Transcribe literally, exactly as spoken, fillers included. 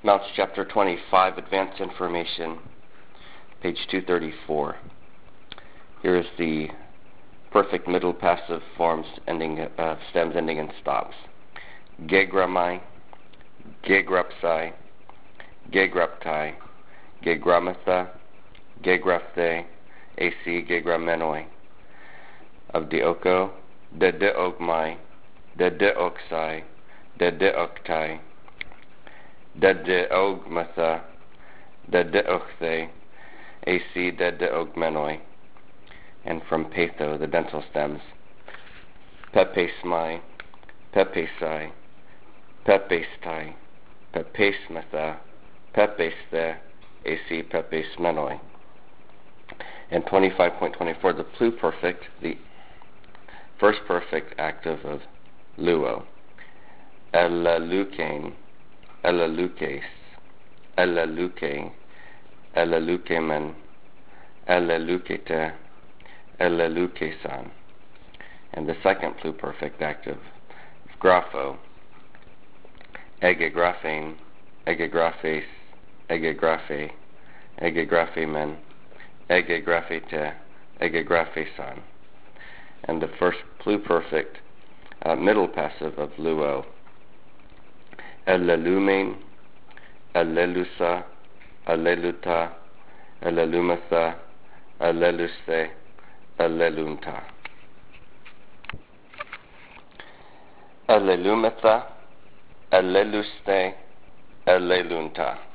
Mounts chapter twenty-five, Advanced Information, page two thirty-four. Here is the perfect middle passive forms ending, uh, stems ending in stops. Gegramai, gegrapsai, gegraptai, gegramatha, gegrafthe, ac gegramenoi. Of Dioko, dedeogmai, dedeoksai, dedeoktai, dedeogmatha, dedeokthe, ac dedeogmenoi. And from Patho, the dental stems, pepesmai, pepesai, pepestai, pepesmatha, pepesthe, ac pepesmenoi. And twenty-five point twenty-four, the pluperfect, the first perfect active of luo. Elalukein, elalukes, elaluke, elalukemen, elalukete, elalukesan. And the second pluperfect active, grapho, egegraphein, egegraphes, egegraphe, egegraphemen, egegraphete, egegraphesan. And the first pluperfect uh, middle passive of luo, elalumein, alelusa, aleluta, elalumatha, alelusthe, alelunta. Alelumatha, alelusthe, alelunta.